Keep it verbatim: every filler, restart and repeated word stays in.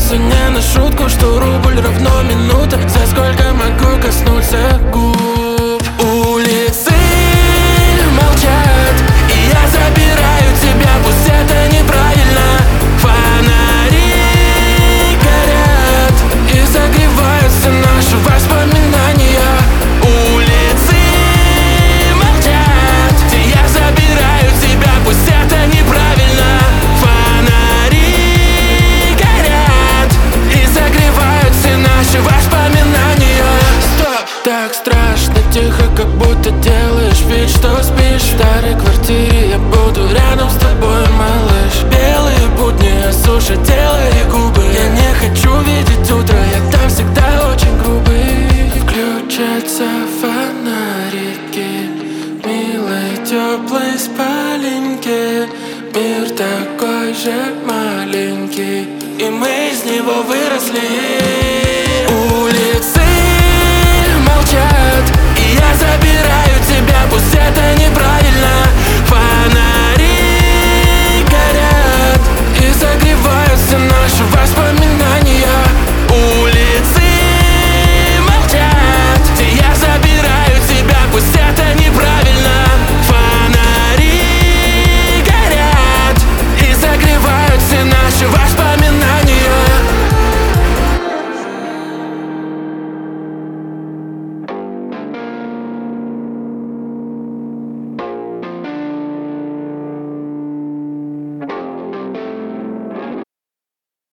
Смеются не на шутку, что рубль равно минута. За сколько могу коснуться губ? Улицы молчат, и я забираю тебя, пусть это неправильно. Фонари горят, и согреваются наши воспоминания. Улицы молчат, и я забираю тебя, пусть это неправильно. Фонари горят, и согреваются наши воспоминания. Стоп! Так страшно тихо, как будто делаешь вид, что спишь. В старой квартире я буду рядом с тобой, малыш. Белые будни осушат тело и губы. Я не хочу видеть утро, я там всегда очень грубый. Включатся фонарики милой теплой спаленки. Мир такой же маленький, и мы из него выросли. Улицы молчат, и я забираю тебя, пусть это не